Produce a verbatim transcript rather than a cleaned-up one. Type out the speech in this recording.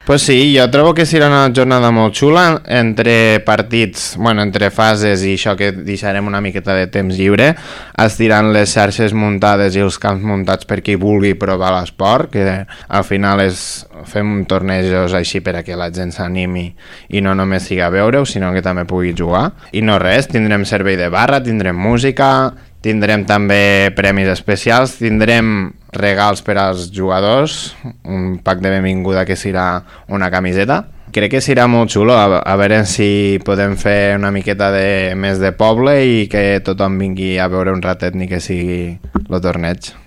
Pues sí, jo trobo que serà una jornada molt xula entre partits, bueno, entre fases i això que deixarem una miqueta de temps lliure, estirant les xarxes muntades i els camps muntats per qui vulgui provar l'esport, que al final és, fem tornejos així per a que la gent s'animi i no només siga a veure-ho, sinó que també pugui jugar. I no res, tindrem servei de barra, tindrem música, tindrem també premis especials, tindrem regals per als jugadors, un pack de benvinguda que serà una camiseta. Crec que serà molt xulo, a, a veure si podem fer una miqueta de més de poble i que tothom vingui a veure un ratet ni que sigui el torneig.